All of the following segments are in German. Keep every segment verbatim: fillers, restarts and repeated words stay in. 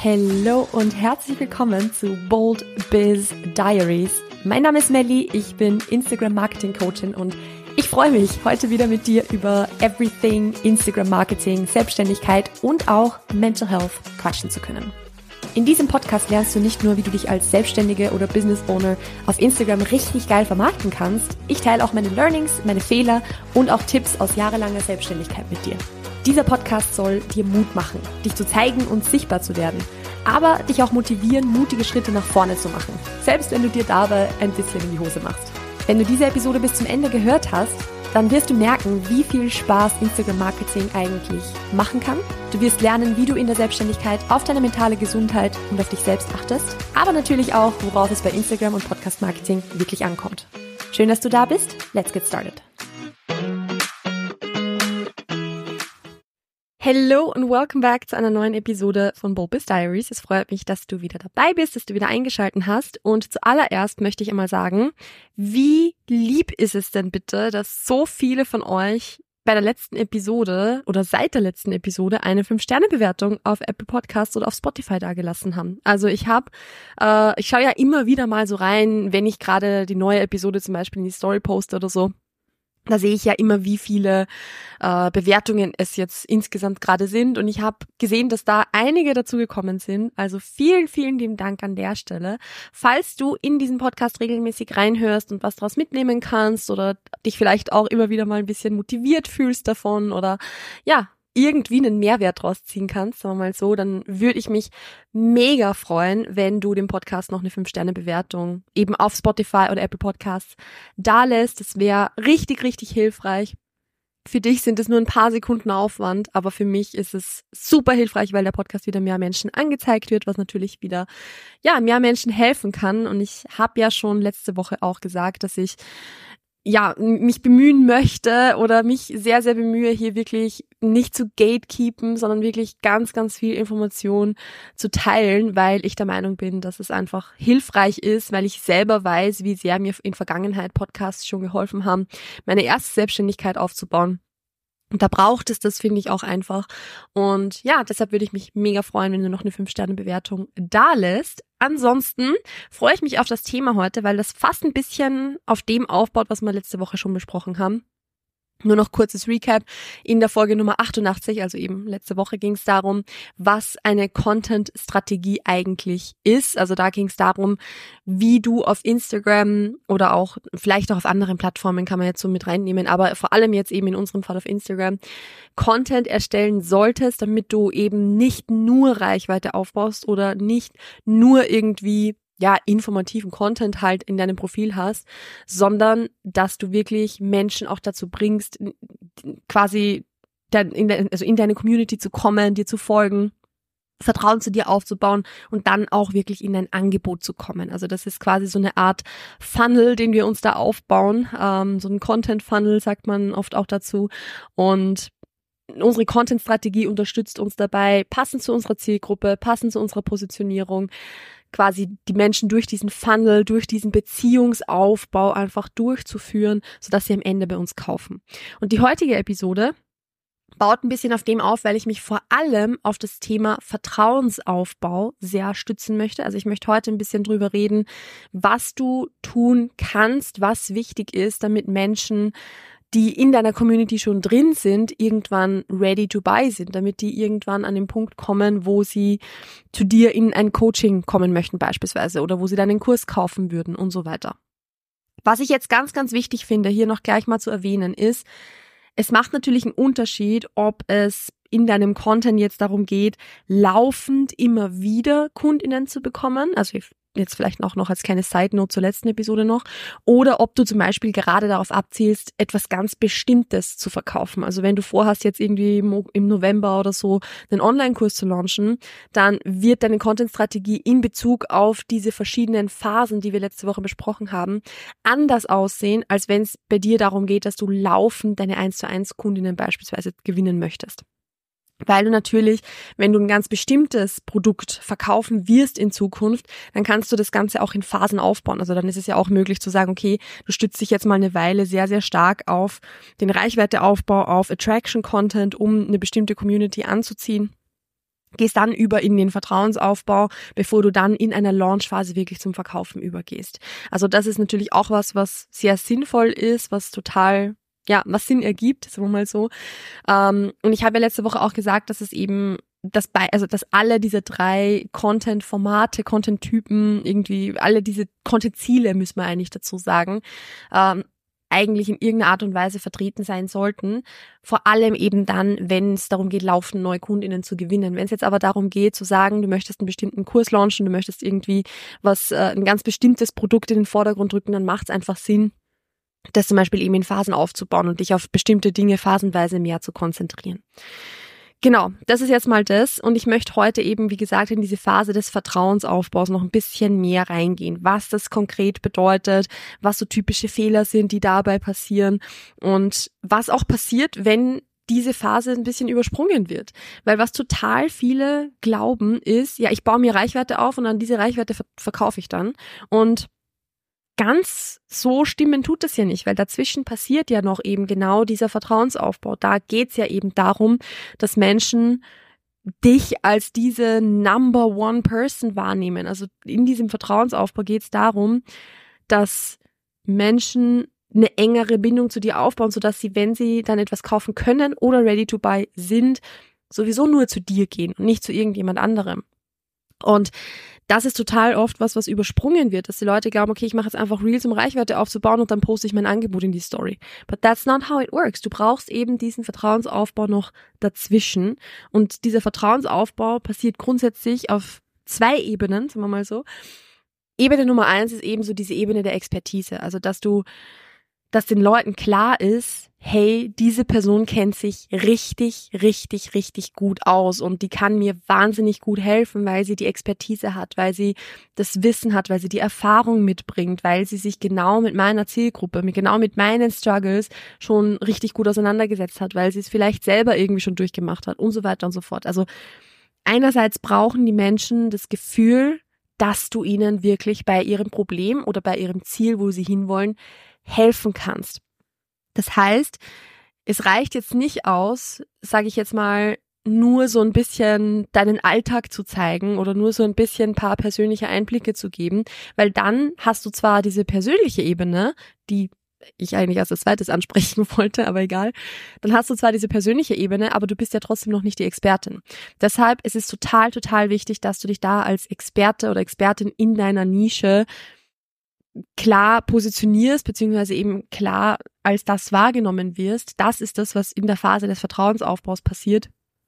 Hallo und herzlich willkommen zu Bold Biz Diaries. Mein Name ist Melli, ich bin Instagram Marketing Coachin und ich freue mich, heute wieder mit dir über Everything Instagram Marketing, Selbstständigkeit und auch Mental Health quatschen zu können. In diesem Podcast lernst du nicht nur, wie du dich als Selbstständige oder Business Owner auf Instagram richtig geil vermarkten kannst. Ich teile auch meine Learnings, meine Fehler und auch Tipps aus jahrelanger Selbstständigkeit mit dir. Dieser Podcast soll dir Mut machen, dich zu zeigen und sichtbar zu werden, aber dich auch motivieren, mutige Schritte nach vorne zu machen, selbst wenn du dir dabei ein bisschen in die Hose machst. Wenn du diese Episode bis zum Ende gehört hast, dann wirst du merken, wie viel Spaß Instagram-Marketing eigentlich machen kann. Du wirst lernen, wie du in der Selbstständigkeit auf deine mentale Gesundheit und auf dich selbst achtest, aber natürlich auch, worauf es bei Instagram und Podcast-Marketing wirklich ankommt. Schön, dass du da bist. Let's get started. Hello und welcome back zu einer neuen Episode von Bold Biz Diaries. Es freut mich, dass du wieder dabei bist, dass du wieder eingeschaltet hast. Und zuallererst möchte ich einmal sagen, wie lieb ist es denn bitte, dass so viele von euch bei der letzten Episode oder seit der letzten Episode eine fünf Sterne Bewertung auf Apple Podcasts oder auf Spotify dagelassen haben. Also ich habe, äh, ich schaue ja immer wieder mal so rein, wenn ich gerade die neue Episode zum Beispiel in die Story poste oder so. Da sehe ich ja immer, wie viele äh, Bewertungen es jetzt insgesamt gerade sind. Und ich habe gesehen, dass da einige dazu gekommen sind. Also vielen, vielen lieben Dank an der Stelle. Falls du in diesen Podcast regelmäßig reinhörst und was daraus mitnehmen kannst oder dich vielleicht auch immer wieder mal ein bisschen motiviert fühlst davon oder ja, irgendwie einen Mehrwert draus ziehen kannst, sagen wir mal so, dann würde ich mich mega freuen, wenn du dem Podcast noch eine fünf Sterne Bewertung eben auf Spotify oder Apple Podcasts da lässt. Das wäre richtig, richtig hilfreich. Für dich sind es nur ein paar Sekunden Aufwand, aber für mich ist es super hilfreich, weil der Podcast wieder mehr Menschen angezeigt wird, was natürlich wieder ja mehr Menschen helfen kann. Und ich habe ja schon letzte Woche auch gesagt, dass ich ja, mich bemühen möchte oder mich sehr, sehr bemühe, hier wirklich nicht zu gatekeepen, sondern wirklich ganz, ganz viel Information zu teilen, weil ich der Meinung bin, dass es einfach hilfreich ist, weil ich selber weiß, wie sehr mir in Vergangenheit Podcasts schon geholfen haben, meine erste Selbstständigkeit aufzubauen. Und da braucht es das, finde ich, auch einfach. Und ja, deshalb würde ich mich mega freuen, wenn du noch eine fünf Sterne Bewertung da lässt. Ansonsten freue ich mich auf das Thema heute, weil das fast ein bisschen auf dem aufbaut, was wir letzte Woche schon besprochen haben. Nur noch kurzes Recap. In der Folge Nummer achtundachtzig, also eben letzte Woche, ging es darum, was eine Content-Strategie eigentlich ist. Also da ging es darum, wie du auf Instagram oder auch vielleicht auch auf anderen Plattformen, kann man jetzt so mit reinnehmen, aber vor allem jetzt eben in unserem Fall auf Instagram, Content erstellen solltest, damit du eben nicht nur Reichweite aufbaust oder nicht nur irgendwie ja, informativen Content halt in deinem Profil hast, sondern dass du wirklich Menschen auch dazu bringst, quasi in de, also in deine Community zu kommen, dir zu folgen, Vertrauen zu dir aufzubauen und dann auch wirklich in dein Angebot zu kommen. Also das ist quasi so eine Art Funnel, den wir uns da aufbauen, ähm, so ein Content-Funnel sagt man oft auch dazu und unsere Content-Strategie unterstützt uns dabei, passend zu unserer Zielgruppe, passend zu unserer Positionierung, quasi die Menschen durch diesen Funnel, durch diesen Beziehungsaufbau einfach durchzuführen, sodass sie am Ende bei uns kaufen. Und die heutige Episode baut ein bisschen auf dem auf, weil ich mich vor allem auf das Thema Vertrauensaufbau sehr stützen möchte. Also ich möchte heute ein bisschen drüber reden, was du tun kannst, was wichtig ist, damit Menschen, die in deiner Community schon drin sind, irgendwann ready to buy sind, damit die irgendwann an den Punkt kommen, wo sie zu dir in ein Coaching kommen möchten beispielsweise oder wo sie deinen Kurs kaufen würden und so weiter. Was ich jetzt ganz, ganz wichtig finde, hier noch gleich mal zu erwähnen, ist, es macht natürlich einen Unterschied, ob es in deinem Content jetzt darum geht, laufend immer wieder KundInnen zu bekommen, also jetzt vielleicht auch noch als kleine Side-Note zur letzten Episode noch, oder ob du zum Beispiel gerade darauf abzielst, etwas ganz Bestimmtes zu verkaufen. Also wenn du vorhast, jetzt irgendwie im November oder so einen Online-Kurs zu launchen, dann wird deine Content-Strategie in Bezug auf diese verschiedenen Phasen, die wir letzte Woche besprochen haben, anders aussehen, als wenn es bei dir darum geht, dass du laufend deine eins zu eins Kundinnen beispielsweise gewinnen möchtest. Weil du natürlich, wenn du ein ganz bestimmtes Produkt verkaufen wirst in Zukunft, dann kannst du das Ganze auch in Phasen aufbauen. Also dann ist es ja auch möglich zu sagen, okay, du stützt dich jetzt mal eine Weile sehr, sehr stark auf den Reichweiteaufbau, auf Attraction-Content, um eine bestimmte Community anzuziehen. gehst dann über in den Vertrauensaufbau, bevor du dann in einer Launchphase wirklich zum Verkaufen übergehst. Also das ist natürlich auch was, was sehr sinnvoll ist, was total, ja, was Sinn ergibt, sagen wir mal so. Ähm, und ich habe ja letzte Woche auch gesagt, dass es eben, dass bei, also dass alle diese drei Content-Formate, Content-Typen, irgendwie alle diese Content-Ziele, müssen wir eigentlich dazu sagen, ähm, eigentlich in irgendeiner Art und Weise vertreten sein sollten. Vor allem eben dann, wenn es darum geht, laufend neue KundInnen zu gewinnen. Wenn es jetzt aber darum geht, zu sagen, du möchtest einen bestimmten Kurs launchen, du möchtest irgendwie was, äh, ein ganz bestimmtes Produkt in den Vordergrund rücken, dann macht es einfach Sinn, das zum Beispiel eben in Phasen aufzubauen und dich auf bestimmte Dinge phasenweise mehr zu konzentrieren. Genau, das ist jetzt mal das und ich möchte heute eben, wie gesagt, in diese Phase des Vertrauensaufbaus noch ein bisschen mehr reingehen, was das konkret bedeutet, was so typische Fehler sind, die dabei passieren und was auch passiert, wenn diese Phase ein bisschen übersprungen wird. Weil was total viele glauben ist, ja, ich baue mir Reichweite auf und an diese Reichweite ver- verkaufe ich dann und ganz so stimmen tut es ja nicht, weil dazwischen passiert ja noch eben genau dieser Vertrauensaufbau. Da geht's ja eben darum, dass Menschen dich als diese Number One Person wahrnehmen. Also in diesem Vertrauensaufbau geht's darum, dass Menschen eine engere Bindung zu dir aufbauen, sodass sie, wenn sie dann etwas kaufen können oder ready to buy sind, sowieso nur zu dir gehen und nicht zu irgendjemand anderem. Und das ist total oft was, was übersprungen wird, dass die Leute glauben, okay, ich mache jetzt einfach Reels, um Reichweite aufzubauen und dann poste ich mein Angebot in die Story. But that's not how it works. Du brauchst eben diesen Vertrauensaufbau noch dazwischen. Und dieser Vertrauensaufbau passiert grundsätzlich auf zwei Ebenen, sagen wir mal so. Ebene Nummer eins ist eben so diese Ebene der Expertise. Also, dass du, dass den Leuten klar ist, hey, diese Person kennt sich richtig, richtig, richtig gut aus und die kann mir wahnsinnig gut helfen, weil sie die Expertise hat, weil sie das Wissen hat, weil sie die Erfahrung mitbringt, weil sie sich genau mit meiner Zielgruppe, mit, genau mit meinen Struggles schon richtig gut auseinandergesetzt hat, weil sie es vielleicht selber irgendwie schon durchgemacht hat und so weiter und so fort. Also einerseits brauchen die Menschen das Gefühl, dass du ihnen wirklich bei ihrem Problem oder bei ihrem Ziel, wo sie hinwollen, helfen kannst. Das heißt, es reicht jetzt nicht aus, sage ich jetzt mal, nur so ein bisschen deinen Alltag zu zeigen oder nur so ein bisschen ein paar persönliche Einblicke zu geben, weil dann hast du zwar diese persönliche Ebene, die ich eigentlich als zweites ansprechen wollte, aber egal, dann hast du zwar diese persönliche Ebene, aber du bist ja trotzdem noch nicht die Expertin. Deshalb ist es total, total wichtig, dass du dich da als Experte oder Expertin in deiner Nische klar positionierst, beziehungsweise eben klar als das wahrgenommen wirst. Das ist das, was in der Phase des Vertrauensaufbaus passiert.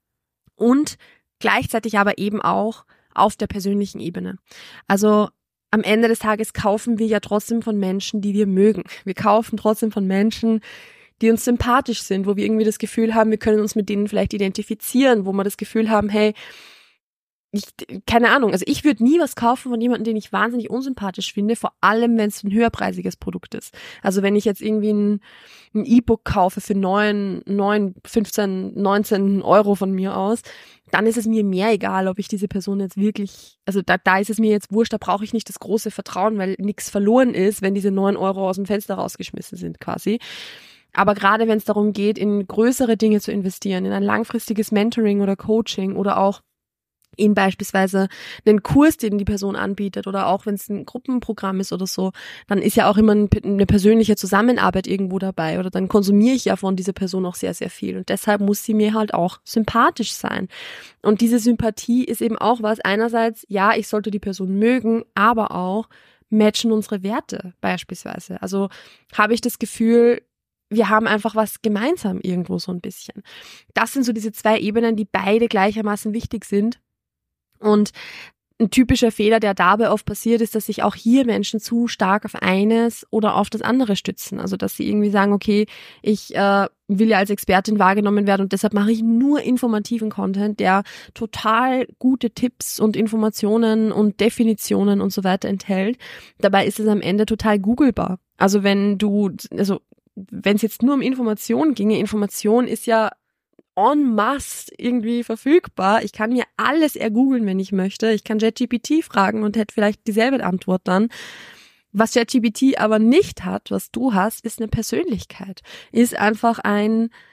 Und gleichzeitig aber eben auch auf der persönlichen Ebene. Also am Ende des Tages kaufen wir ja trotzdem von Menschen, die wir mögen. Wir kaufen trotzdem von Menschen, die uns sympathisch sind, wo wir irgendwie das Gefühl haben, wir können uns mit denen vielleicht identifizieren, wo wir das Gefühl haben, hey, Ich, keine Ahnung, also ich würde nie was kaufen von jemandem, den ich wahnsinnig unsympathisch finde, vor allem, wenn es ein höherpreisiges Produkt ist. Also wenn ich jetzt irgendwie ein, ein E-Book kaufe für neun, neun, fünfzehn, neunzehn Euro von mir aus, dann ist es mir mehr egal, ob ich diese Person jetzt wirklich, also da, da ist es mir jetzt wurscht, da brauche ich nicht das große Vertrauen, weil nichts verloren ist, wenn diese neun Euro aus dem Fenster rausgeschmissen sind quasi. Aber gerade wenn es darum geht, in größere Dinge zu investieren, in ein langfristiges Mentoring oder Coaching oder auch in beispielsweise einen Kurs, den die Person anbietet oder auch wenn es ein Gruppenprogramm ist oder so, dann ist ja auch immer eine persönliche Zusammenarbeit irgendwo dabei oder dann konsumiere ich ja von dieser Person auch sehr, sehr viel und deshalb muss sie mir halt auch sympathisch sein. Und diese Sympathie ist eben auch was, einerseits, ja, ich sollte die Person mögen, aber auch matchen unsere Werte beispielsweise. Also habe ich das Gefühl, wir haben einfach was gemeinsam irgendwo so ein bisschen. Das sind so diese zwei Ebenen, die beide gleichermaßen wichtig sind. Und ein typischer Fehler, der dabei oft passiert, ist, dass sich auch hier Menschen zu stark auf eines oder auf das andere stützen. Also dass sie irgendwie sagen, okay, ich äh, will ja als Expertin wahrgenommen werden und deshalb mache ich nur informativen Content, der total gute Tipps und Informationen und Definitionen und so weiter enthält. Dabei ist es am Ende total googelbar. Also wenn du, also wenn es jetzt nur um Information ginge, Information ist ja en masse irgendwie verfügbar. Ich kann mir alles ergoogeln, wenn ich möchte. Ich kann ChatGPT fragen und hätte vielleicht dieselbe Antwort dann. Was ChatGPT aber nicht hat, was du hast, ist eine Persönlichkeit. Ist einfach ein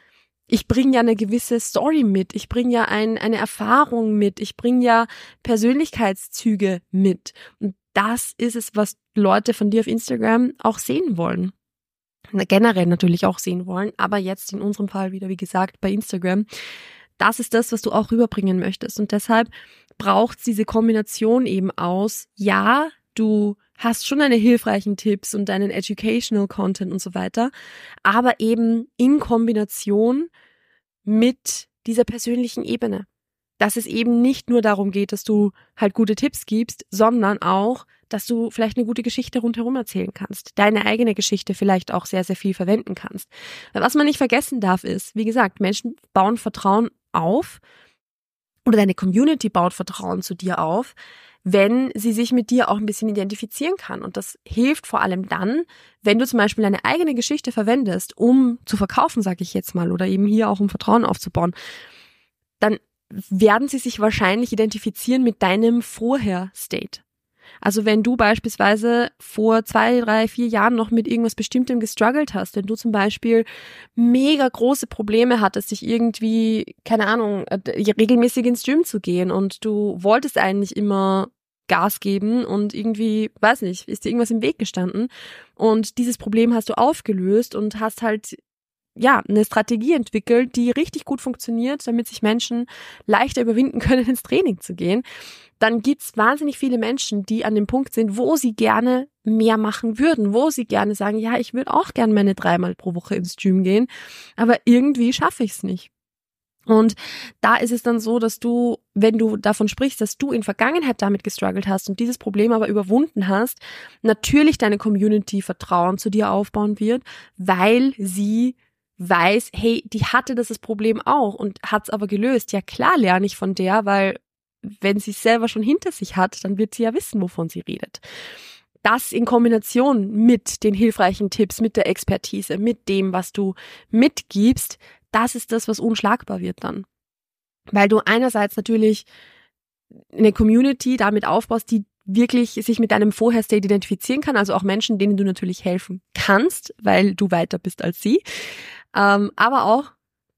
Ich bringe ja eine gewisse Story mit, ich bringe ja ein, eine Erfahrung mit, ich bringe ja Persönlichkeitszüge mit. Und das ist es, was Leute von dir auf Instagram auch sehen wollen. Generell natürlich auch sehen wollen, aber jetzt in unserem Fall wieder, wie gesagt, bei Instagram. Das ist das, was du auch rüberbringen möchtest. Und deshalb braucht es diese Kombination eben aus, ja, du hast schon deine hilfreichen Tipps und deinen educational Content und so weiter, aber eben in Kombination mit dieser persönlichen Ebene. Dass es eben nicht nur darum geht, dass du halt gute Tipps gibst, sondern auch, dass du vielleicht eine gute Geschichte rundherum erzählen kannst, deine eigene Geschichte vielleicht auch sehr, sehr viel verwenden kannst. Was man nicht vergessen darf ist, wie gesagt, Menschen bauen Vertrauen auf oder deine Community baut Vertrauen zu dir auf, wenn sie sich mit dir auch ein bisschen identifizieren kann. Und das hilft vor allem dann, wenn du zum Beispiel deine eigene Geschichte verwendest, um zu verkaufen, sage ich jetzt mal, oder eben hier auch um Vertrauen aufzubauen, dann werden sie sich wahrscheinlich identifizieren mit deinem Vorher-State. Also wenn du beispielsweise vor zwei, drei, vier Jahren noch mit irgendwas Bestimmtem gestruggelt hast, wenn du zum Beispiel mega große Probleme hattest, dich irgendwie, keine Ahnung, regelmäßig ins Gym zu gehen und du wolltest eigentlich immer Gas geben und irgendwie, weiß nicht, ist dir irgendwas im Weg gestanden und dieses Problem hast du aufgelöst und hast halt ja, eine Strategie entwickelt, die richtig gut funktioniert, damit sich Menschen leichter überwinden können, ins Training zu gehen, dann gibt's wahnsinnig viele Menschen, die an dem Punkt sind, wo sie gerne mehr machen würden, wo sie gerne sagen, ja, ich würde auch gerne meine dreimal pro Woche ins Gym gehen, aber irgendwie schaffe ich es nicht. Und da ist es dann so, dass du, wenn du davon sprichst, dass du in Vergangenheit damit gestruggelt hast und dieses Problem aber überwunden hast, natürlich deine Community Vertrauen zu dir aufbauen wird, weil sie weiß, hey, die hatte das, das Problem auch und hat es aber gelöst. Ja klar lerne ich von der, weil wenn sie es selber schon hinter sich hat, dann wird sie ja wissen, wovon sie redet. Das in Kombination mit den hilfreichen Tipps, mit der Expertise, mit dem, was du mitgibst, das ist das, was unschlagbar wird dann. Weil du einerseits natürlich eine Community damit aufbaust, die wirklich sich mit deinem Vorher-State identifizieren kann, also auch Menschen, denen du natürlich helfen kannst, weil du weiter bist als sie, ähm, aber auch,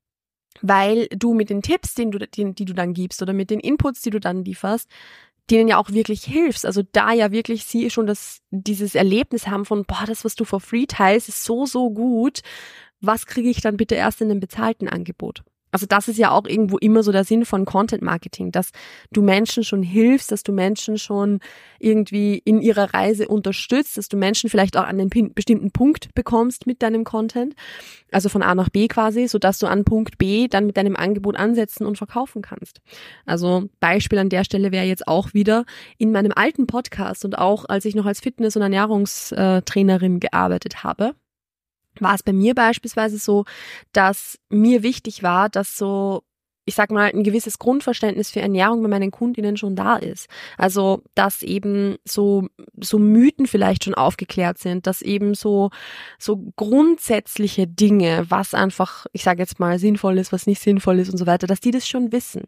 weil du mit den Tipps, den du, die, die du dann gibst oder mit den Inputs, die du dann lieferst, denen ja auch wirklich hilfst, also da ja wirklich sie schon das, dieses Erlebnis haben von, boah, das, was du for free teilst, ist so, so gut, was kriege ich dann bitte erst in einem bezahlten Angebot? Also das ist ja auch irgendwo immer so der Sinn von Content Marketing, dass du Menschen schon hilfst, dass du Menschen schon irgendwie in ihrer Reise unterstützt, dass du Menschen vielleicht auch an den bestimmten Punkt bekommst mit deinem Content, also von A nach B quasi, sodass du an Punkt B dann mit deinem Angebot ansetzen und verkaufen kannst. Also Beispiel an der Stelle wäre jetzt auch wieder in meinem alten Podcast und auch als ich noch als Fitness- und Ernährungstrainerin gearbeitet habe, war es bei mir beispielsweise so, dass mir wichtig war, dass so, ich sag mal, ein gewisses Grundverständnis für Ernährung bei meinen Kundinnen schon da ist. Also, dass eben so, so Mythen vielleicht schon aufgeklärt sind, dass eben so, so grundsätzliche Dinge, was einfach, ich sage jetzt mal, sinnvoll ist, was nicht sinnvoll ist und so weiter, dass die das schon wissen.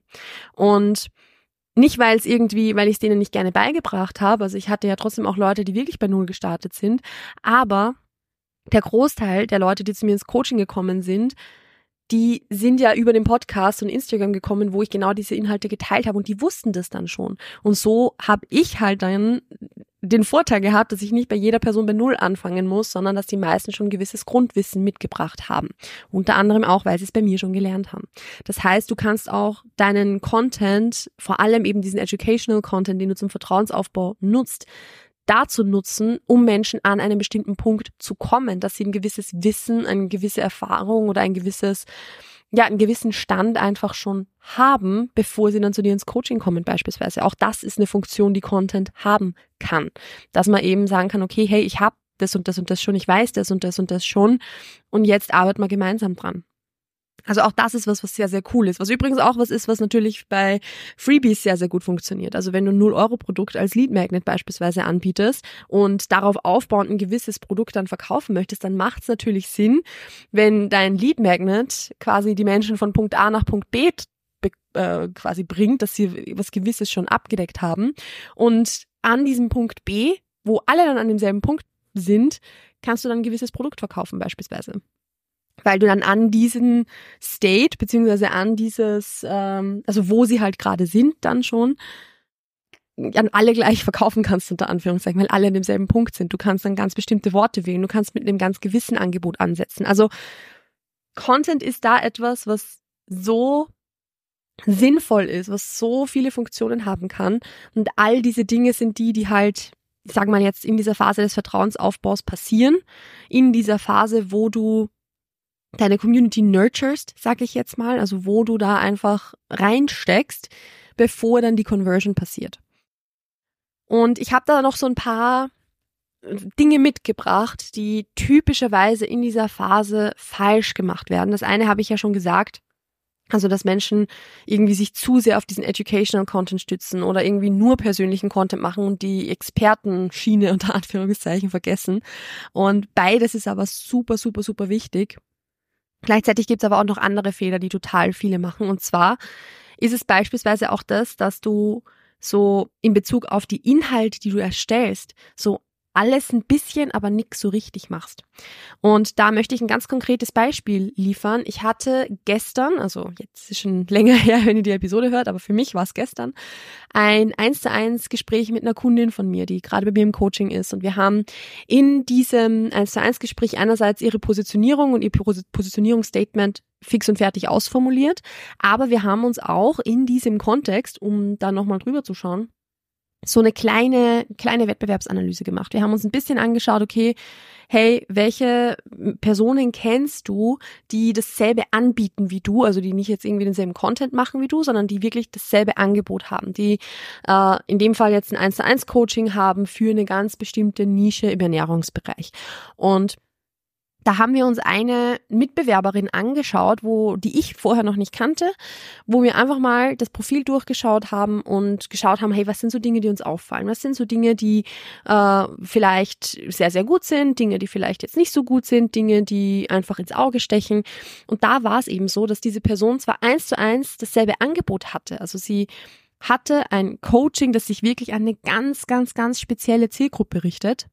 Und nicht, weil es irgendwie, weil ich es denen nicht gerne beigebracht habe, also ich hatte ja trotzdem auch Leute, die wirklich bei Null gestartet sind, aber der Großteil der Leute, die zu mir ins Coaching gekommen sind, die sind ja über den Podcast und Instagram gekommen, wo ich genau diese Inhalte geteilt habe und die wussten das dann schon. Und so habe ich halt dann den Vorteil gehabt, dass ich nicht bei jeder Person bei Null anfangen muss, sondern dass die meisten schon ein gewisses Grundwissen mitgebracht haben. Unter anderem auch, weil sie es bei mir schon gelernt haben. Das heißt, du kannst auch deinen Content, vor allem eben diesen Educational Content, den du zum Vertrauensaufbau nutzt, dazu nutzen, um Menschen an einen bestimmten Punkt zu kommen, dass sie ein gewisses Wissen, eine gewisse Erfahrung oder ein gewisses, ja, einen gewissen Stand einfach schon haben, bevor sie dann zu dir ins Coaching kommen beispielsweise. Auch das ist eine Funktion, die Content haben kann. Dass man eben sagen kann, okay, hey, ich habe das und das und das schon, ich weiß das und das und das schon und jetzt arbeiten wir gemeinsam dran. Also auch das ist was, was sehr, sehr cool ist. Was übrigens auch was ist, was natürlich bei Freebies sehr, sehr gut funktioniert. Also wenn du ein null Euro Produkt als Lead Magnet beispielsweise anbietest und darauf aufbauend ein gewisses Produkt dann verkaufen möchtest, dann macht es natürlich Sinn, wenn dein Lead Magnet quasi die Menschen von Punkt A nach Punkt B äh, quasi bringt, dass sie was Gewisses schon abgedeckt haben. Und an diesem Punkt B, wo alle dann an demselben Punkt sind, kannst du dann ein gewisses Produkt verkaufen beispielsweise. weil du dann an diesen State, beziehungsweise an dieses, ähm, also wo sie halt gerade sind dann schon, an alle gleich verkaufen kannst, unter Anführungszeichen, weil alle an demselben Punkt sind. Du kannst dann ganz bestimmte Worte wählen, du kannst mit einem ganz gewissen Angebot ansetzen. Also Content ist da etwas, was so sinnvoll ist, was so viele Funktionen haben kann. Und all diese Dinge sind die, die halt, ich sag mal jetzt, in dieser Phase des Vertrauensaufbaus passieren. In dieser Phase, wo du deine Community nurturst, sag ich jetzt mal, also wo du da einfach reinsteckst, bevor dann die Conversion passiert. Und ich habe da noch so ein paar Dinge mitgebracht, die typischerweise in dieser Phase falsch gemacht werden. Das eine habe ich ja schon gesagt, also dass Menschen irgendwie sich zu sehr auf diesen Educational Content stützen oder irgendwie nur persönlichen Content machen und die Expertenschiene unter Anführungszeichen vergessen. Und beides ist aber super, super, super wichtig. Gleichzeitig gibt es aber auch noch andere Fehler, die total viele machen. Und zwar ist es beispielsweise auch das, dass du so in Bezug auf die Inhalte, die du erstellst, so alles ein bisschen, aber nix so richtig machst. Und da möchte ich ein ganz konkretes Beispiel liefern. Ich hatte gestern, also jetzt ist schon länger her, wenn ihr die Episode hört, aber für mich war es gestern, ein eins zu eins Gespräch mit einer Kundin von mir, die gerade bei mir im Coaching ist. Und wir haben in diesem eins zu eins Gespräch einerseits ihre Positionierung und ihr Positionierungsstatement fix und fertig ausformuliert, aber wir haben uns auch in diesem Kontext, um da nochmal drüber zu schauen, so eine kleine, kleine Wettbewerbsanalyse gemacht. Wir haben uns ein bisschen angeschaut, okay, hey, welche Personen kennst du, die dasselbe anbieten wie du, also die nicht jetzt irgendwie denselben Content machen wie du, sondern die wirklich dasselbe Angebot haben, die äh, in dem Fall jetzt ein eins zu eins Coaching haben für eine ganz bestimmte Nische im Ernährungsbereich. Und da haben wir uns eine Mitbewerberin angeschaut, wo die ich vorher noch nicht kannte, wo wir einfach mal das Profil durchgeschaut haben und geschaut haben, hey, was sind so Dinge, die uns auffallen? Was sind so Dinge, die äh, vielleicht sehr, sehr gut sind, Dinge, die vielleicht jetzt nicht so gut sind, Dinge, die einfach ins Auge stechen. Und da war es eben so, dass diese Person zwar eins zu eins dasselbe Angebot hatte, also sie hatte ein Coaching, das sich wirklich an eine ganz, ganz, ganz spezielle Zielgruppe richtet,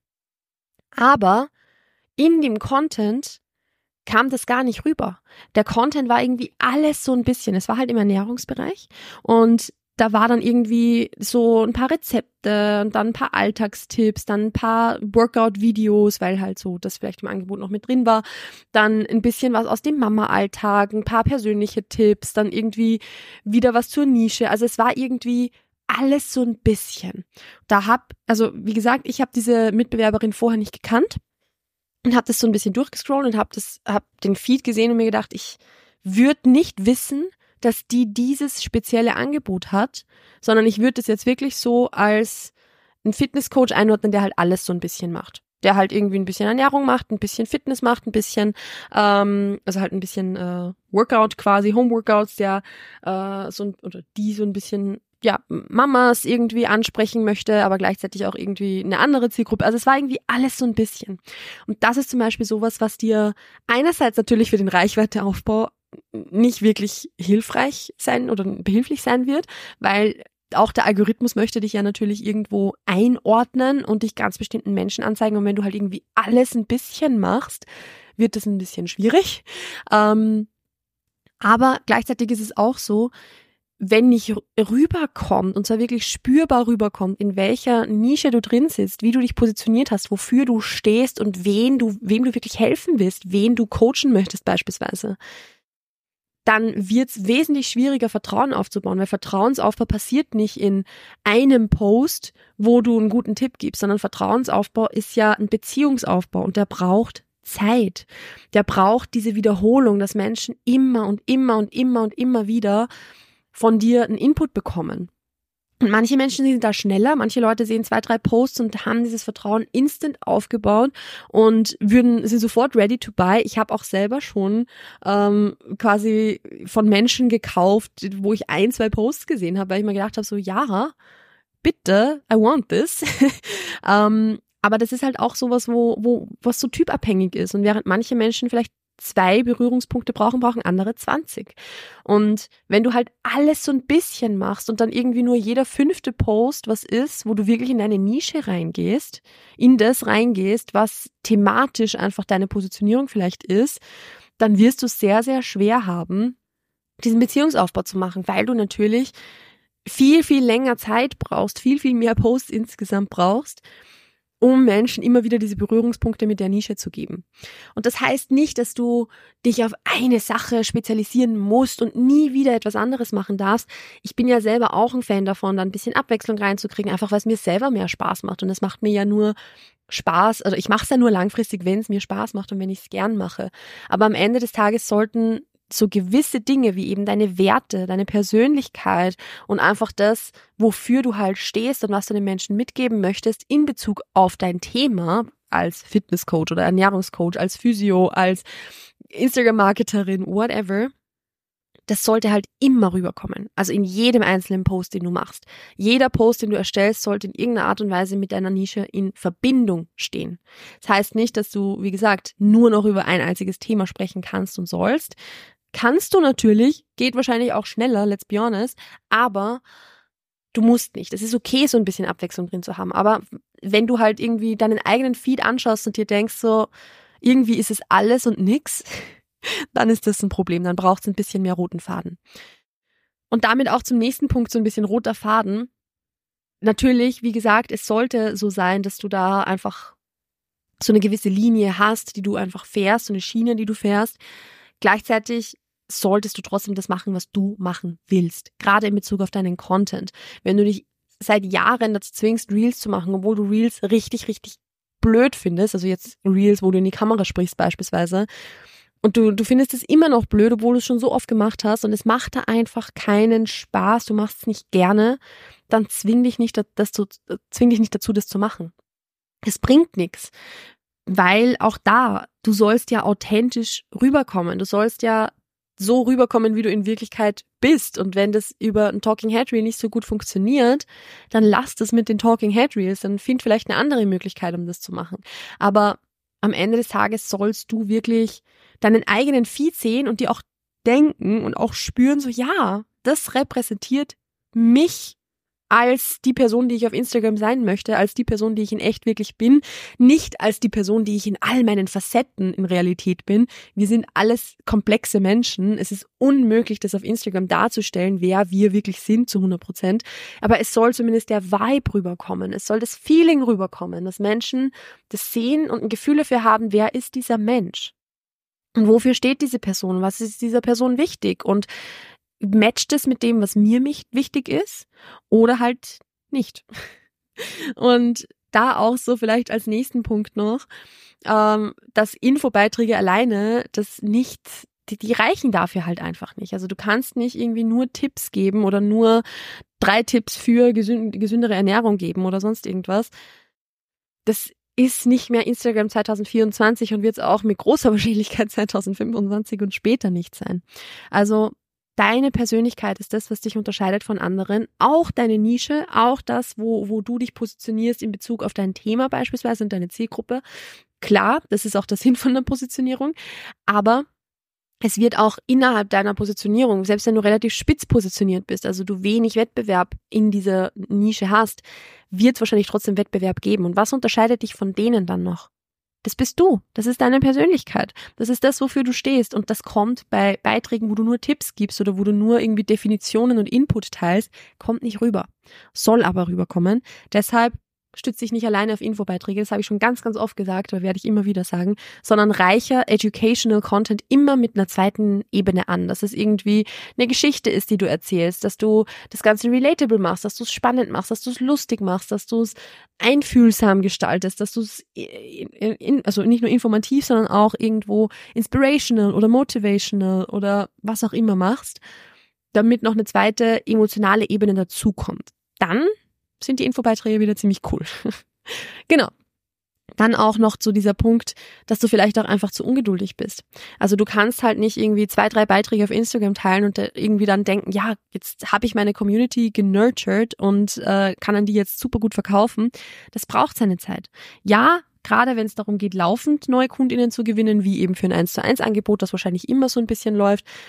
aber in dem Content kam das gar nicht rüber. Der Content war irgendwie alles so ein bisschen, es war halt im Ernährungsbereich und da war dann irgendwie so ein paar Rezepte und dann ein paar Alltagstipps, dann ein paar Workout-Videos, weil halt so das vielleicht im Angebot noch mit drin war, dann ein bisschen was aus dem Mama-Alltag, ein paar persönliche Tipps, dann irgendwie wieder was zur Nische. Also es war irgendwie alles so ein bisschen. Da hab, also wie gesagt, ich habe diese Mitbewerberin vorher nicht gekannt. Und habe das so ein bisschen durchgescrollt und habe das, hab den Feed gesehen und mir gedacht, ich würde nicht wissen, dass die dieses spezielle Angebot hat, sondern ich würde das jetzt wirklich so als einen Fitnesscoach einordnen, der halt alles so ein bisschen macht. Der halt irgendwie ein bisschen Ernährung macht, ein bisschen Fitness macht, ein bisschen, ähm, also halt ein bisschen äh, Workout quasi, Homeworkouts, der äh, so ein, oder die so ein bisschen ja, Mamas irgendwie ansprechen möchte, aber gleichzeitig auch irgendwie eine andere Zielgruppe. Also es war irgendwie alles so ein bisschen. Und das ist zum Beispiel sowas, was dir einerseits natürlich für den Reichweiteaufbau nicht wirklich hilfreich sein oder behilflich sein wird, weil auch der Algorithmus möchte dich ja natürlich irgendwo einordnen und dich ganz bestimmten Menschen anzeigen. Und wenn du halt irgendwie alles ein bisschen machst, wird das ein bisschen schwierig. Ähm, aber gleichzeitig ist es auch so, wenn nicht rüberkommt, und zwar wirklich spürbar rüberkommt, in welcher Nische du drin sitzt, wie du dich positioniert hast, wofür du stehst und wen du, wem du wirklich helfen willst, wen du coachen möchtest beispielsweise, dann wird es wesentlich schwieriger, Vertrauen aufzubauen, weil Vertrauensaufbau passiert nicht in einem Post, wo du einen guten Tipp gibst, sondern Vertrauensaufbau ist ja ein Beziehungsaufbau und der braucht Zeit. Der braucht diese Wiederholung, dass Menschen immer und immer und immer und immer wieder von dir einen Input bekommen. Und manche Menschen sind da schneller, manche Leute sehen zwei, drei Posts und haben dieses Vertrauen instant aufgebaut und würden sind sofort ready to buy. Ich habe auch selber schon ähm, quasi von Menschen gekauft, wo ich ein, zwei Posts gesehen habe, weil ich mir gedacht habe, so ja, bitte, I want this. ähm, aber das ist halt auch sowas, wo, wo was so typabhängig ist. Und während manche Menschen vielleicht zwei Berührungspunkte brauchen, brauchen andere zwanzig. Und wenn du halt alles so ein bisschen machst und dann irgendwie nur jeder fünfte Post was ist, wo du wirklich in deine Nische reingehst, in das reingehst, was thematisch einfach deine Positionierung vielleicht ist, dann wirst du es sehr, sehr schwer haben, diesen Beziehungsaufbau zu machen, weil du natürlich viel, viel länger Zeit brauchst, viel, viel mehr Posts insgesamt brauchst, um Menschen immer wieder diese Berührungspunkte mit der Nische zu geben. Und das heißt nicht, dass du dich auf eine Sache spezialisieren musst und nie wieder etwas anderes machen darfst. Ich bin ja selber auch ein Fan davon, da ein bisschen Abwechslung reinzukriegen, einfach weil es mir selber mehr Spaß macht. Und es macht mir ja nur Spaß, also ich mache es ja nur langfristig, wenn es mir Spaß macht und wenn ich es gern mache. Aber am Ende des Tages sollten so gewisse Dinge wie eben deine Werte, deine Persönlichkeit und einfach das, wofür du halt stehst und was du den Menschen mitgeben möchtest in Bezug auf dein Thema als Fitnesscoach oder Ernährungscoach, als Physio, als Instagram-Marketerin, whatever, das sollte halt immer rüberkommen. Also in jedem einzelnen Post, den du machst. Jeder Post, den du erstellst, sollte in irgendeiner Art und Weise mit deiner Nische in Verbindung stehen. Das heißt nicht, dass du, wie gesagt, nur noch über ein einziges Thema sprechen kannst und sollst. Kannst du natürlich, geht wahrscheinlich auch schneller, let's be honest, aber du musst nicht. Es ist okay, so ein bisschen Abwechslung drin zu haben, aber wenn du halt irgendwie deinen eigenen Feed anschaust und dir denkst so, irgendwie ist es alles und nix, dann ist das ein Problem, dann braucht es ein bisschen mehr roten Faden. Und damit auch zum nächsten Punkt, so ein bisschen roter Faden. Natürlich, wie gesagt, es sollte so sein, dass du da einfach so eine gewisse Linie hast, die du einfach fährst, so eine Schiene, die du fährst. Gleichzeitig solltest du trotzdem das machen, was du machen willst, gerade in Bezug auf deinen Content. Wenn du dich seit Jahren dazu zwingst, Reels zu machen, obwohl du Reels richtig, richtig blöd findest, also jetzt Reels, wo du in die Kamera sprichst beispielsweise, und du, du findest es immer noch blöd, obwohl du es schon so oft gemacht hast und es macht da einfach keinen Spaß, du machst es nicht gerne, dann zwing dich nicht, das zu, zwing dich nicht dazu, das zu machen. Es bringt nichts, weil auch da, du sollst ja authentisch rüberkommen, du sollst ja so rüberkommen, wie du in Wirklichkeit bist. Und wenn das über ein Talking Head Reel nicht so gut funktioniert, dann lass das mit den Talking Head Reels, dann find vielleicht eine andere Möglichkeit, um das zu machen. Aber am Ende des Tages sollst du wirklich deinen eigenen Feed sehen und dir auch denken und auch spüren, so ja, das repräsentiert mich als die Person, die ich auf Instagram sein möchte, als die Person, die ich in echt wirklich bin, nicht als die Person, die ich in all meinen Facetten in Realität bin. Wir sind alles komplexe Menschen. Es ist unmöglich, das auf Instagram darzustellen, wer wir wirklich sind zu hundert Prozent. Aber es soll zumindest der Vibe rüberkommen. Es soll das Feeling rüberkommen, dass Menschen das sehen und ein Gefühl dafür haben, wer ist dieser Mensch? Und wofür steht diese Person? Was ist dieser Person wichtig? Und matcht es mit dem, was mir mich wichtig ist oder halt nicht. Und da auch so vielleicht als nächsten Punkt noch, ähm, dass Infobeiträge alleine, das nicht, die, die reichen dafür halt einfach nicht. Also du kannst nicht irgendwie nur Tipps geben oder nur drei Tipps für gesünd, gesündere Ernährung geben oder sonst irgendwas. Das ist nicht mehr Instagram zwanzig vierundzwanzig und wird es auch mit großer Wahrscheinlichkeit zwanzig fünfundzwanzig und später nicht sein. Also deine Persönlichkeit ist das, was dich unterscheidet von anderen. Auch deine Nische, auch das, wo, wo du dich positionierst in Bezug auf dein Thema beispielsweise und deine Zielgruppe. Klar, das ist auch der Sinn von der Positionierung, aber es wird auch innerhalb deiner Positionierung, selbst wenn du relativ spitz positioniert bist, also du wenig Wettbewerb in dieser Nische hast, wird es wahrscheinlich trotzdem Wettbewerb geben. Und was unterscheidet dich von denen dann noch? Das bist du. Das ist deine Persönlichkeit. Das ist das, wofür du stehst. Und das kommt bei Beiträgen, wo du nur Tipps gibst oder wo du nur irgendwie Definitionen und Input teilst, kommt nicht rüber. Soll aber rüberkommen. Deshalb stütze dich nicht alleine auf Infobeiträge, das habe ich schon ganz, ganz oft gesagt, aber werde ich immer wieder sagen, sondern reicher educational Content immer mit einer zweiten Ebene an, dass es irgendwie eine Geschichte ist, die du erzählst, dass du das Ganze relatable machst, dass du es spannend machst, dass du es lustig machst, dass du es einfühlsam gestaltest, dass du es, in, in, also nicht nur informativ, sondern auch irgendwo inspirational oder motivational oder was auch immer machst, damit noch eine zweite emotionale Ebene dazukommt. Dann sind die Infobeiträge wieder ziemlich cool. Genau. Dann auch noch zu dieser Punkt, dass du vielleicht auch einfach zu ungeduldig bist. Also du kannst halt nicht irgendwie zwei, drei Beiträge auf Instagram teilen und irgendwie dann denken, ja, jetzt habe ich meine Community genurtured und äh, kann an die jetzt super gut verkaufen. Das braucht seine Zeit. Ja, gerade wenn es darum geht, laufend neue KundInnen zu gewinnen, wie eben für ein eins zu eins Angebot, das wahrscheinlich immer so ein bisschen läuft,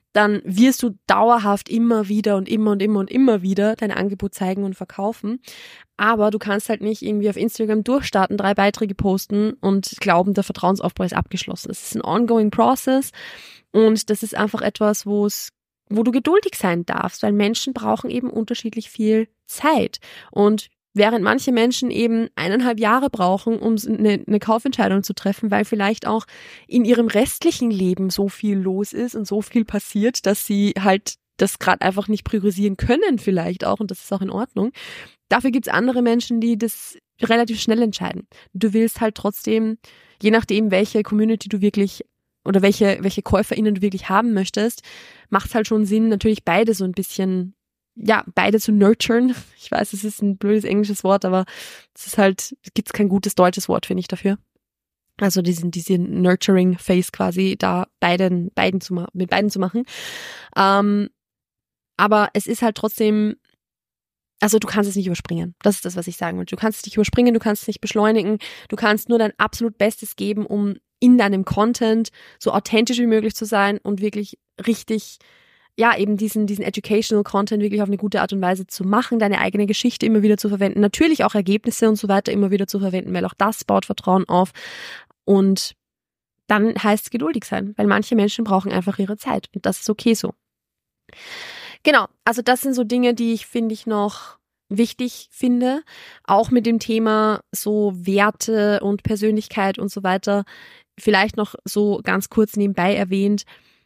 dann wirst du dauerhaft immer wieder und immer und immer und immer wieder dein Angebot zeigen und verkaufen. Aber du kannst halt nicht irgendwie auf Instagram durchstarten, drei Beiträge posten und glauben, der Vertrauensaufbau ist abgeschlossen. Es ist ein ongoing process und das ist einfach etwas, wo es, wo du geduldig sein darfst, weil Menschen brauchen eben unterschiedlich viel Zeit. Und während manche Menschen eben eineinhalb Jahre brauchen, um eine, eine Kaufentscheidung zu treffen, weil vielleicht auch in ihrem restlichen Leben so viel los ist und so viel passiert, dass sie halt das gerade einfach nicht priorisieren können vielleicht auch, und das ist auch in Ordnung. Dafür gibt's andere Menschen, die das relativ schnell entscheiden. Du willst halt trotzdem, je nachdem, welche Community du wirklich oder welche welche KäuferInnen du wirklich haben möchtest, macht's halt schon Sinn, natürlich beide so ein bisschen ja, beide zu nurturen. Ich weiß, es ist ein blödes englisches Wort, aber es ist halt, es gibt kein gutes deutsches Wort, finde ich, dafür. Also diesen, diese nurturing Phase quasi da beiden, beiden zu mit beiden zu machen. Ähm, aber es ist halt trotzdem, also du kannst es nicht überspringen. Das ist das, was ich sagen will. Du kannst es nicht überspringen, du kannst es nicht beschleunigen. Du kannst nur dein absolut Bestes geben, um in deinem Content so authentisch wie möglich zu sein und wirklich richtig, ja, eben diesen, diesen educational Content wirklich auf eine gute Art und Weise zu machen, deine eigene Geschichte immer wieder zu verwenden, natürlich auch Ergebnisse und so weiter immer wieder zu verwenden, weil auch das baut Vertrauen auf. Und dann heißt es geduldig sein, weil manche Menschen brauchen einfach ihre Zeit und das ist okay so. Genau, also das sind so Dinge, die ich, finde ich, noch wichtig finde, auch mit dem Thema so Werte und Persönlichkeit und so weiter. Vielleicht noch so ganz kurz nebenbei erwähnt,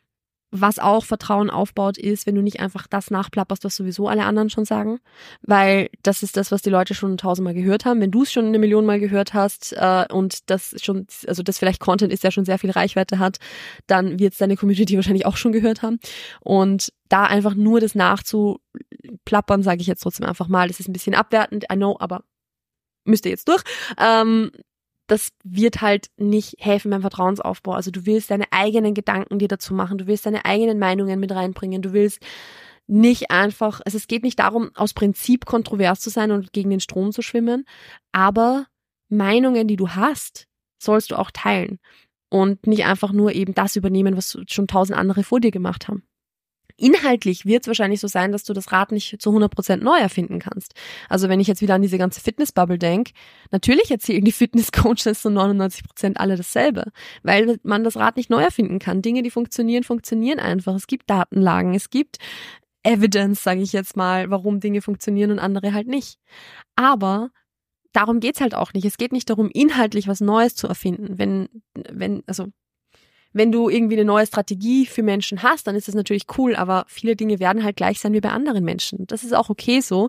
was auch Vertrauen aufbaut, ist, wenn du nicht einfach das nachplapperst, was sowieso alle anderen schon sagen, weil das ist das, was die Leute schon tausendmal gehört haben. Wenn du es schon eine Million Mal gehört hast äh, und das schon, also das vielleicht Content ist, der schon sehr viel Reichweite hat, dann wird es deine Community wahrscheinlich auch schon gehört haben. Und da einfach nur das nachzuplappern, sage ich jetzt trotzdem einfach mal, das ist ein bisschen abwertend, I know, aber müsst ihr jetzt durch. Ähm, das wird halt nicht helfen beim Vertrauensaufbau. Also du willst deine eigenen Gedanken dir dazu machen, du willst deine eigenen Meinungen mit reinbringen, du willst nicht einfach, also es geht nicht darum, aus Prinzip kontrovers zu sein und gegen den Strom zu schwimmen, aber Meinungen, die du hast, sollst du auch teilen und nicht einfach nur eben das übernehmen, was schon tausend andere vor dir gemacht haben. Inhaltlich wird es wahrscheinlich so sein, dass du das Rad nicht zu hundert Prozent neu erfinden kannst. Also wenn ich jetzt wieder an diese ganze Fitnessbubble denke, natürlich erzählen die Fitnesscoaches zu neunundneunzig Prozent alle dasselbe, weil man das Rad nicht neu erfinden kann. Dinge, die funktionieren, funktionieren einfach. Es gibt Datenlagen, es gibt Evidence, sage ich jetzt mal, warum Dinge funktionieren und andere halt nicht. Aber darum geht's halt auch nicht. Es geht nicht darum, inhaltlich was Neues zu erfinden. Wenn, wenn, also Wenn du irgendwie eine neue Strategie für Menschen hast, dann ist das natürlich cool, aber viele Dinge werden halt gleich sein wie bei anderen Menschen. Das ist auch okay so.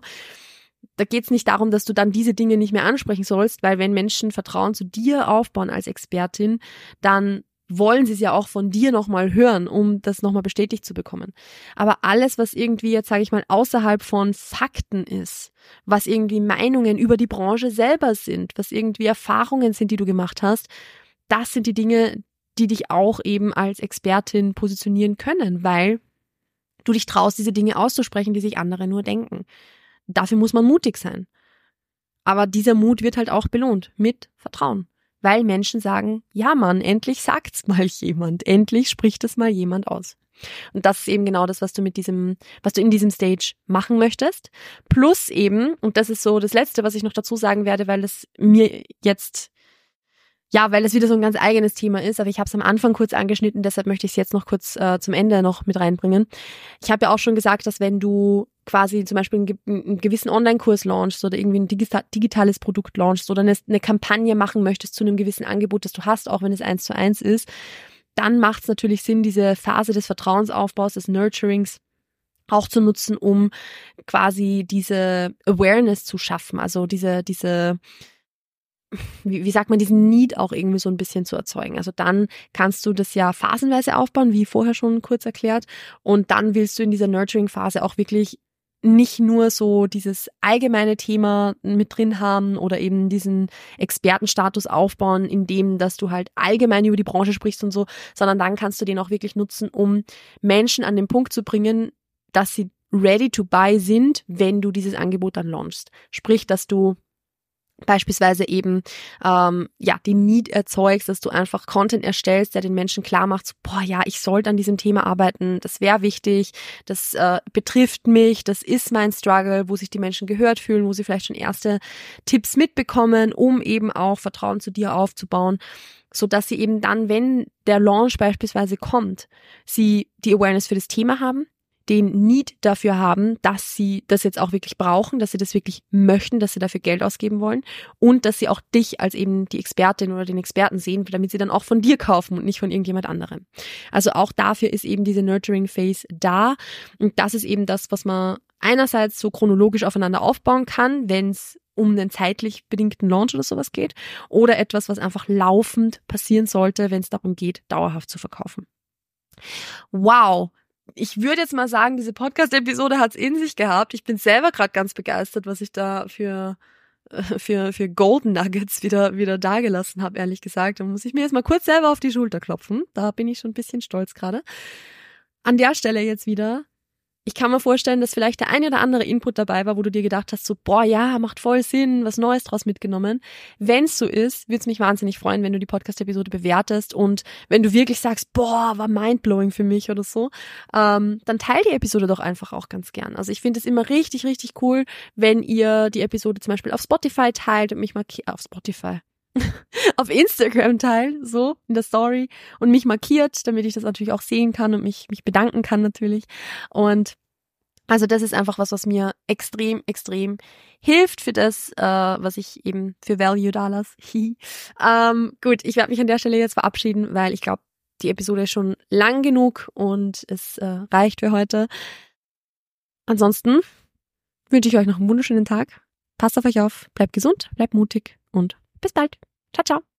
Da geht's nicht darum, dass du dann diese Dinge nicht mehr ansprechen sollst, weil wenn Menschen Vertrauen zu dir aufbauen als Expertin, dann wollen sie es ja auch von dir nochmal hören, um das nochmal bestätigt zu bekommen. Aber alles, was irgendwie jetzt, sage ich mal, außerhalb von Fakten ist, was irgendwie Meinungen über die Branche selber sind, was irgendwie Erfahrungen sind, die du gemacht hast, das sind die Dinge, die dich auch eben als Expertin positionieren können, weil du dich traust, diese Dinge auszusprechen, die sich andere nur denken. Dafür muss man mutig sein. Aber dieser Mut wird halt auch belohnt mit Vertrauen, weil Menschen sagen, ja Mann, endlich sagt's mal jemand, endlich spricht es mal jemand aus. Und das ist eben genau das, was du mit diesem, was du in diesem Stage machen möchtest. Plus eben, und das ist so das Letzte, was ich noch dazu sagen werde, weil es mir jetzt Ja, weil es wieder so ein ganz eigenes Thema ist, aber ich habe es am Anfang kurz angeschnitten, deshalb möchte ich es jetzt noch kurz äh, zum Ende noch mit reinbringen. Ich habe ja auch schon gesagt, dass wenn du quasi zum Beispiel einen, einen gewissen Online-Kurs launchst oder irgendwie ein digita- digitales Produkt launchst oder eine, eine Kampagne machen möchtest zu einem gewissen Angebot, das du hast, auch wenn es eins zu eins ist, dann macht es natürlich Sinn, diese Phase des Vertrauensaufbaus, des Nurturings auch zu nutzen, um quasi diese Awareness zu schaffen, also diese diese Wie, wie sagt man, diesen Need auch irgendwie so ein bisschen zu erzeugen. Also dann kannst du das ja phasenweise aufbauen, wie vorher schon kurz erklärt. Und dann willst du in dieser Nurturing-Phase auch wirklich nicht nur so dieses allgemeine Thema mit drin haben oder eben diesen Expertenstatus aufbauen, in dem, dass du halt allgemein über die Branche sprichst und so, sondern dann kannst du den auch wirklich nutzen, um Menschen an den Punkt zu bringen, dass sie ready to buy sind, wenn du dieses Angebot dann launchst. Sprich, dass du beispielsweise eben ähm, ja die Need erzeugst, dass du einfach Content erstellst, der den Menschen klar macht, so, boah ja, ich sollte an diesem Thema arbeiten, das wäre wichtig, das äh, betrifft mich, das ist mein Struggle, wo sich die Menschen gehört fühlen, wo sie vielleicht schon erste Tipps mitbekommen, um eben auch Vertrauen zu dir aufzubauen, so dass sie eben dann, wenn der Launch beispielsweise kommt, sie die Awareness für das Thema haben, den Need dafür haben, dass sie das jetzt auch wirklich brauchen, dass sie das wirklich möchten, dass sie dafür Geld ausgeben wollen und dass sie auch dich als eben die Expertin oder den Experten sehen, damit sie dann auch von dir kaufen und nicht von irgendjemand anderem. Also auch dafür ist eben diese Nurturing Phase da und das ist eben das, was man einerseits so chronologisch aufeinander aufbauen kann, wenn es um einen zeitlich bedingten Launch oder sowas geht oder etwas, was einfach laufend passieren sollte, wenn es darum geht, dauerhaft zu verkaufen. Wow! Ich würde jetzt mal sagen, diese Podcast-Episode hat's in sich gehabt. Ich bin selber gerade ganz begeistert, was ich da für für für Golden Nuggets wieder wieder dagelassen habe, ehrlich gesagt. Da muss ich mir jetzt mal kurz selber auf die Schulter klopfen. Da bin ich schon ein bisschen stolz gerade. An der Stelle jetzt wieder. Ich kann mir vorstellen, dass vielleicht der eine oder andere Input dabei war, wo du dir gedacht hast, so, boah, ja, macht voll Sinn, was Neues draus mitgenommen. Wenn es so ist, würde es mich wahnsinnig freuen, wenn du die Podcast-Episode bewertest und wenn du wirklich sagst, boah, war mindblowing für mich oder so, ähm, dann teil die Episode doch einfach auch ganz gern. Also ich finde es immer richtig, richtig cool, wenn ihr die Episode zum Beispiel auf Spotify teilt und mich markiert, auf Spotify, auf Instagram teilt, so in der Story und mich markiert, damit ich das natürlich auch sehen kann und mich mich bedanken kann natürlich. Und also das ist einfach was, was mir extrem, extrem hilft für das, äh, was ich eben für Value da lasse. ähm, gut, ich werde mich an der Stelle jetzt verabschieden, weil ich glaube, die Episode ist schon lang genug und es äh, reicht für heute. Ansonsten wünsche ich euch noch einen wunderschönen Tag. Passt auf euch auf, bleibt gesund, bleibt mutig und bis bald. Ciao, ciao.